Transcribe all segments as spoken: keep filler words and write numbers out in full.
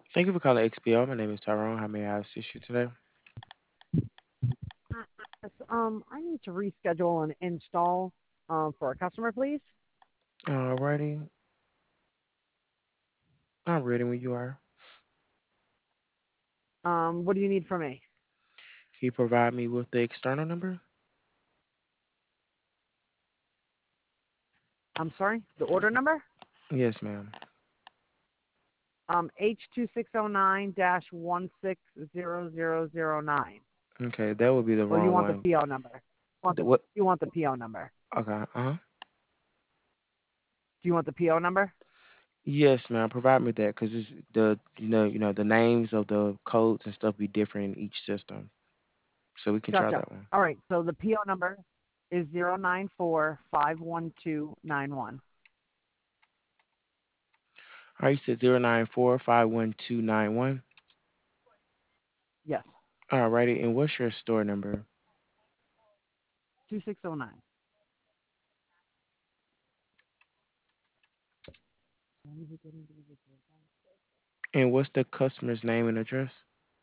Thank you for calling X P O. My name is Tyrone. How may I assist you today? Yes, um, I need to reschedule an install um, for a customer, please. Alrighty. I'm ready when you are. Um, what do you need from me? Can you provide me with the external number? I'm sorry, the order number? Yes, ma'am. Um, H two six zero nine dash one six zero zero zero nine. Okay, that would be the Or you wrong want the one. P O number? You want The, the what? you want the P O number? Okay. Uh huh. Do you want the P O number? Yes, ma'am. Provide me that because the you know you know the names of the codes and stuff be different in each system, so we can try Gotcha. that one. All right. So the P O number is zero nine four five one two nine one. All right, you said zero nine four five one two nine one. Yes, Alrighty, and what's your store number? two six zero nine. And what's the customer's name and address?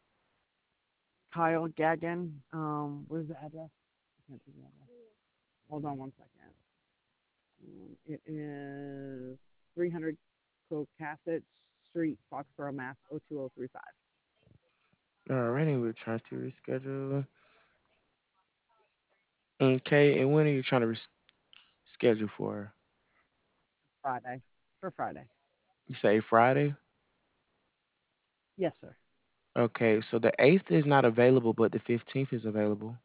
Kyle Gagnon. Um, where's the address? I can't see the address. Hold on one second. Um, it is three hundred Cocassett Street, Foxborough, Mass. O two o three five. Alrighty, we're trying to reschedule. Okay, and when are you trying to reschedule for? Friday. For Friday. You say Friday? Yes, sir. Okay, so the eighth is not available, but the fifteenth is available.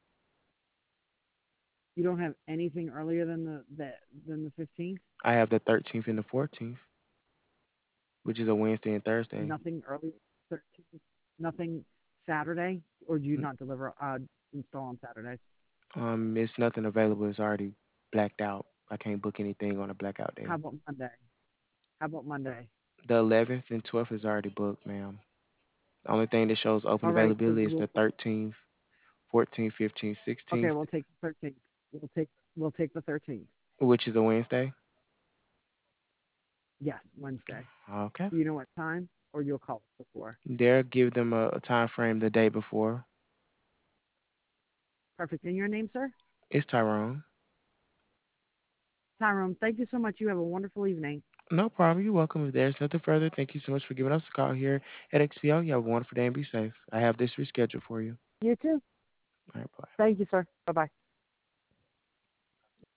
You don't have anything earlier than the, the than the fifteenth? I have the thirteenth and the fourteenth, which is a Wednesday and Thursday. Nothing early thirteenth? Nothing Saturday? Or do you N- not deliver uh install on Saturdays? Um, it's nothing available. It's already blacked out. I can't book anything on a blackout How day. about Monday? How about Monday? The eleventh and twelfth is already booked, ma'am. The only thing that shows open All right, so availability is we'll the thirteenth, fourteenth, fifteenth, okay, sixteenth, we'll take the thirteenth. We'll take we'll take the thirteenth. which is a Wednesday. Yes, Wednesday. Okay. Do you know what time? Or you'll call us before? There, give them a, a time frame the day before. Perfect. And your name, sir? It's Tyrone. Tyrone, thank you so much. You have a wonderful evening. No problem. You're welcome. If there's nothing further, thank you so much for giving us a call here at X P O. You have a wonderful day and be safe. I have this rescheduled for you. You too. All right, bye. Thank you, sir. Bye bye.